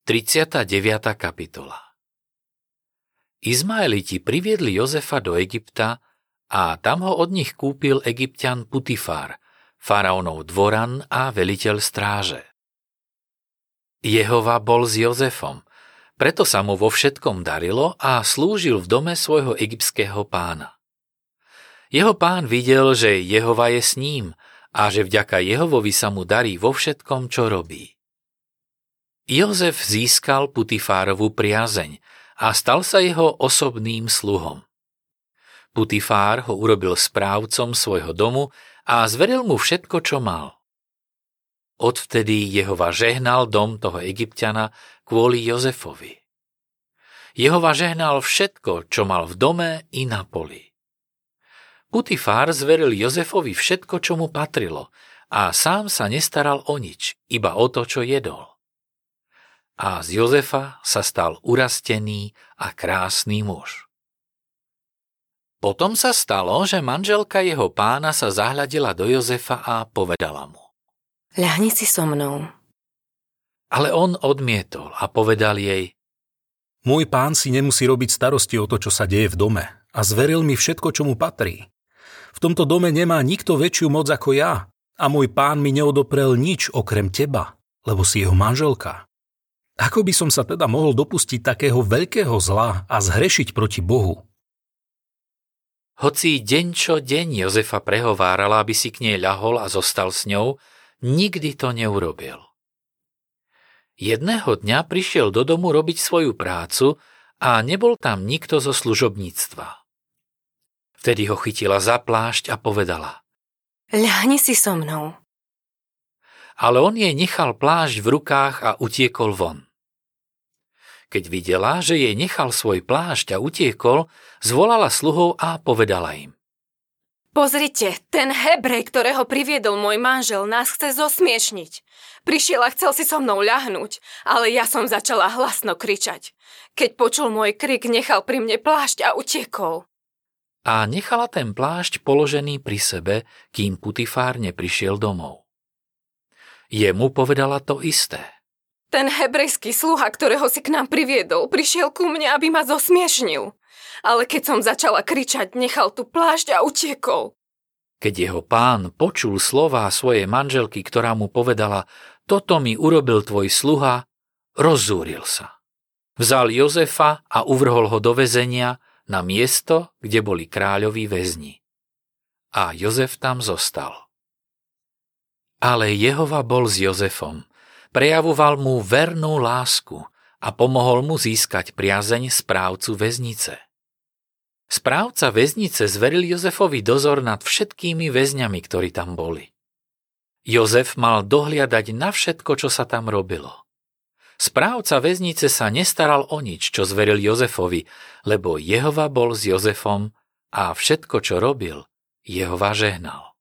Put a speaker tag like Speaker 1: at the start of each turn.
Speaker 1: 39. kapitola. Izmaeliti priviedli Jozefa do Egypta a tam ho od nich kúpil Egypťan Putifár, faraónov dvoran a veliteľ stráže. Jehova bol s Jozefom, preto sa mu vo všetkom darilo a slúžil v dome svojho egyptského pána. Jeho pán videl, že Jehova je s ním a že vďaka Jehovovi sa mu darí vo všetkom, čo robí. Jozef získal Putifárovu priazeň a stal sa jeho osobným sluhom. Putifár ho urobil správcom svojho domu a zveril mu všetko, čo mal. Odvtedy Jehova žehnal dom toho Egypťana kvôli Jozefovi. Jehova žehnal všetko, čo mal v dome i na poli. Putifár zveril Jozefovi všetko, čo mu patrilo, a sám sa nestaral o nič, iba o to, čo jedol. A z Jozefa sa stal urastený a krásny muž. Potom sa stalo, že manželka jeho pána sa zahľadila do Jozefa a povedala mu:
Speaker 2: Ľahni si so mnou.
Speaker 1: Ale on odmietol a povedal jej:
Speaker 3: Môj pán si nemusí robiť starosti o to, čo sa deje v dome, a zveril mi všetko, čo mu patrí. V tomto dome nemá nikto väčšiu moc ako ja, a môj pán mi neodoprel nič okrem teba, lebo si jeho manželka. Ako by som sa teda mohol dopustiť takého veľkého zla a zhrešiť proti Bohu?
Speaker 1: Hoci deň čo deň Jozefa prehovárala, aby si k nej ľahol a zostal s ňou, nikdy to neurobil. Jedného dňa prišiel do domu robiť svoju prácu a nebol tam nikto zo služobníctva. Vtedy ho chytila za plášť a povedala:
Speaker 2: Ľahni si so mnou.
Speaker 1: Ale on jej nechal plášť v rukách a utiekol von. Keď videla, že jej nechal svoj plášť a utiekol, zvolala sluhov a povedala im:
Speaker 2: Pozrite, ten Hebrej, ktorého priviedol môj manžel, nás chce zosmiešniť. Prišiel a chcel si so mnou ľahnúť, ale ja som začala hlasno kričať. Keď počul môj krik, nechal pri mne plášť a utiekol.
Speaker 1: A nechala ten plášť položený pri sebe, kým Putifár neprišiel domov. Jemu povedala to isté.
Speaker 2: Ten hebrejský sluha, ktorého si k nám priviedol, prišiel ku mne, aby ma zosmiešnil. Ale keď som začala kričať, nechal tu plášť a utiekol.
Speaker 1: Keď jeho pán počul slová svojej manželky, ktorá mu povedala: Toto mi urobil tvoj sluha, rozzúril sa. Vzal Jozefa a uvrhol ho do väzenia na miesto, kde boli kráľoví väzni. A Jozef tam zostal. Ale Jehova bol s Jozefom, prejavoval mu vernú lásku a pomohol mu získať priazeň správcu väznice. Správca väznice zveril Jozefovi dozor nad všetkými väzňami, ktorí tam boli. Jozef mal dohliadať na všetko, čo sa tam robilo. Správca väznice sa nestaral o nič, čo zveril Jozefovi, lebo Jehova bol s Jozefom a všetko, čo robil, Jehova žehnal.